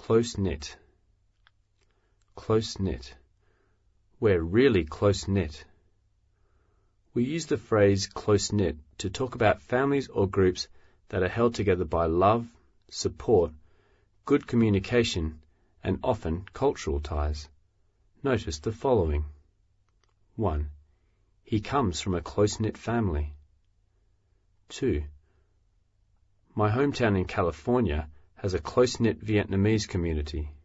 Close-knit. Close-knit. We're really close-knit. We use the phrase close-knit to talk about families or groups that are held together by love, support, good communication, and often cultural ties. Notice the following. 1. He comes from a close-knit family. 2. My hometown in California has a close-knit Vietnamese community.